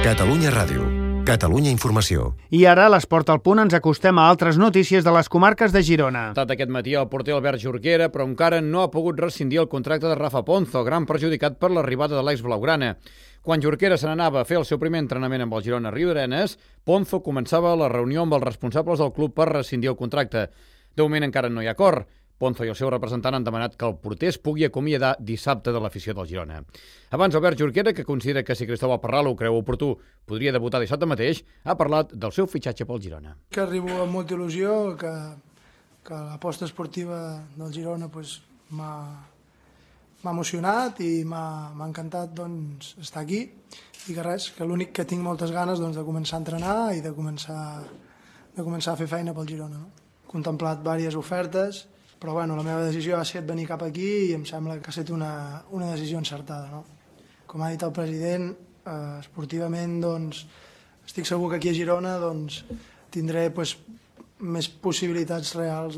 Catalunya Ràdio. Catalunya Informació. I ara, a l'Esport al Punt, ens acostem a altres notícies de les comarques de Girona. Aquest matí el porter Albert Jorquera, però encara no ha pogut rescindir el contracte de Rafa Ponzo, gran perjudicat per l'arribada de l'ex-blaugrana. Quan Jorquera se n'anava a fer el seu primer entrenament amb el Girona Riudarenes, Ponzo començava la reunió amb els responsables del club per rescindir el contracte. De moment encara no hi ha acord. Ponzo i el seu representant han demanat que el porter es pugui acomiadar dissabte de l'afició del Girona. Abans, Albert Jorquera, que considera que si Cristóbal Parralo ho creu oportú podria debutar dissabte mateix, ha parlat del seu fitxatge pel Girona. Que arribo amb molta il·lusió, que l'aposta esportiva del Girona m'ha emocionat i m'ha encantat estar aquí i que res, que l'únic que tinc moltes ganes de començar a entrenar i de començar a fer feina pel Girona. He contemplat diverses ofertes, però la meva decisió ha estat venir cap aquí i em sembla que ha estat una decisió encertada. Com ha dit el president, esportivament estic segur que aquí a Girona tindré més possibilitats reals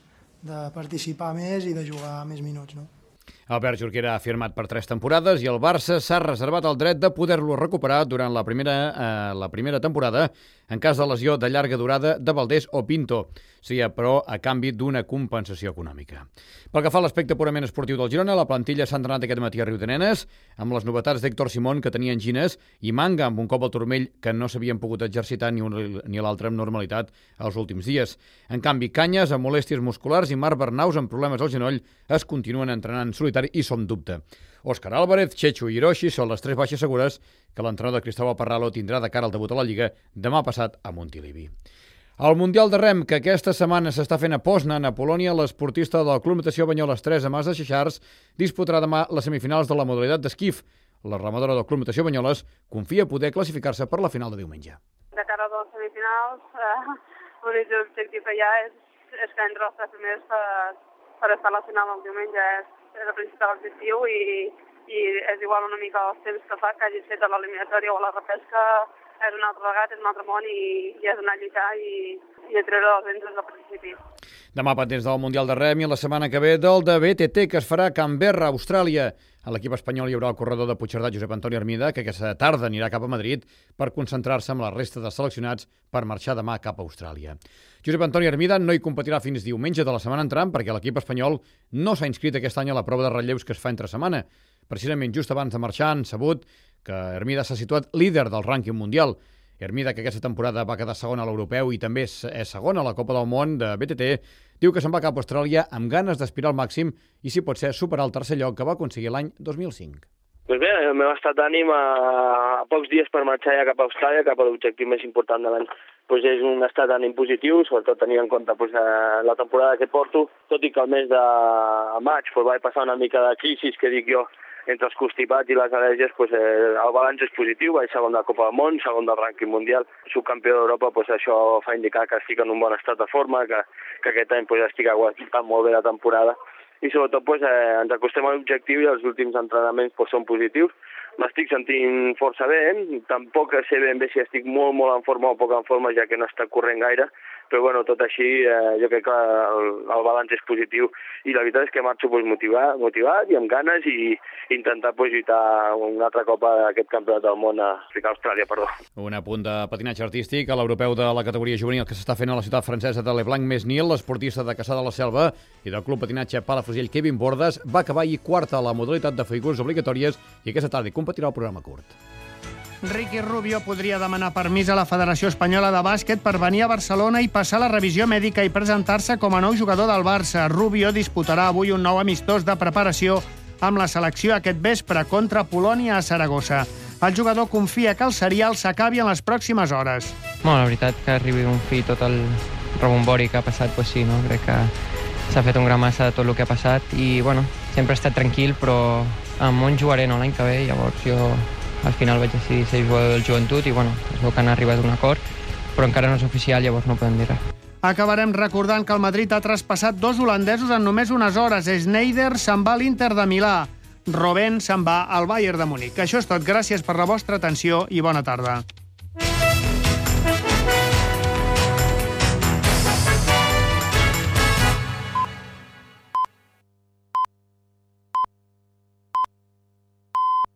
de participar més i de jugar més minuts. Albert Jorquera ha firmat per 3 temporades i el Barça s'ha reservat el dret de poder-lo recuperar durant la primera temporada en cas de lesió de llarga durada de Valdés o Pinto, seria però a canvi d'una compensació econòmica. Pel que fa a l'aspecte purament esportiu del Girona, la plantilla s'ha entrenat aquest matí a Riudarenes amb les novetats d'Héctor Simón, que tenia angines, i Manga, amb un cop al turmell que no s'havien pogut exercitar ni un ni l'altre amb normalitat els últims dies. En canvi, Canyes, amb molèsties musculars, i Marc Bernaus, amb problemes al genoll, es continuen entrenant en solitari i som dubte. Òscar Álvarez, Chechu i Hiroshi són les 3 baixes segures que l'entrenador Cristóbal Parralo tindrà de cara al debut a la Lliga demà passat a Montilivi. Al Mundial de Rem, que aquesta setmana s'està fent a Poznan, a Polònia, l'esportista del Club Natació Banyoles 3 a Mas de Xeixars disputarà demà les semifinals de la modalitat d'esquif. La remadora del Club Natació Banyoles confia poder classificar-se per la final de diumenge. De cara a les semifinals, l'únic objectiu que hi ha és que entre els 3 primers per estar a la final del diumenge és el principal objectiu i és igual una mica els temps que fa que hagi fet a l'eliminatòria o a la repesca. És un altre regat, és un altre món i és anar a lluitar i a treure els vents des del principi. Demà pendents del Mundial de Rem i la setmana que ve del de BTT, que es farà a Canberra, Austràlia. A l'equip espanyol hi haurà el corredor de Puigcerdà, Josep Antoni Hermida, que aquesta tarda anirà cap a Madrid per concentrar-se amb la resta de seleccionats per marxar demà cap a Austràlia. Josep Antoni Hermida no hi competirà fins diumenge de la setmana entrant perquè l'equip espanyol no s'ha inscrit aquest any a la prova de relleus que es fa entre setmana. Precisament just abans de marxar han sabut que Hermida s'ha situat líder del rànquing mundial. Hermida, que aquesta temporada va quedar segona a l'Europeu i també és segona a la Copa del Món de BTT, diu que se'n va cap a Austràlia amb ganes d'aspirar al màxim i, si pot ser, superar el tercer lloc que va aconseguir l'any 2005. Doncs bé, el meu estat d'ànim a pocs dies per marxar ja cap a Austràlia, cap a l'objectiu més important de l'any, és un estat d'ànim positiu, sobretot tenint en compte la temporada que porto, tot i que el mes de maig vaig passar una mica de crisi, que dic jo, entre els constipats i les al·lèrgies, el balanç és positiu, vaig segon de la Copa del Món, segon del rànquing mundial, subcampió d'Europa, això fa indicar que estic en un bon estat de forma, que aquest any estic aguantant molt bé la temporada i sobretot ens acostem a l'objectiu i els últims entrenaments són positius. M'estic sentint força bé, tampoc sé ben bé si estic molt en forma o poc en forma, ja que no està corrent gaire, però tot així jo crec que el balanç és positiu i la veritat és que marxo motivat i amb ganes i intentar lluitar un altre cop a aquest campionat del món a Austràlia. Un apunt de patinatge artístic a l'europeu de la categoria juvenil que s'està fent a la ciutat francesa de Leblanc-Mesnil. L'esportista de Cassà de la Selva i del club patinatge Palafrugell Kevin Bordes va acabar ahir quarta a la modalitat de figures obligatòries i aquesta tarda competirà el programa curt. Ricky Rubio podria demanar permís a la Federació Espanyola de Bàsquet per venir a Barcelona i passar la revisió mèdica i presentar-se com a nou jugador del Barça. Rubio disputarà avui un nou amistós de preparació amb la selecció aquest vespre contra Polònia a Saragossa. El jugador confia que el serial s'acabi en les pròximes hores. La veritat que arribi un fi tot el rebombori que ha passat, sí, no? Crec que s'ha fet un gran massa de tot el que ha passat i, sempre he estat tranquil, però amb on jugaré l'any que ve, llavors jo al final vaig decidir ser jugador del joventut i, es veu que han arribat a un acord, però encara no és oficial, llavors no podem dir res. Acabarem recordant que el Madrid ha traspassat 2 holandesos en només unes hores. Sneijder se'n va a l'Inter de Milà. Robben se'n va al Bayern de Munic. Això és tot. Gràcies per la vostra atenció i bona tarda.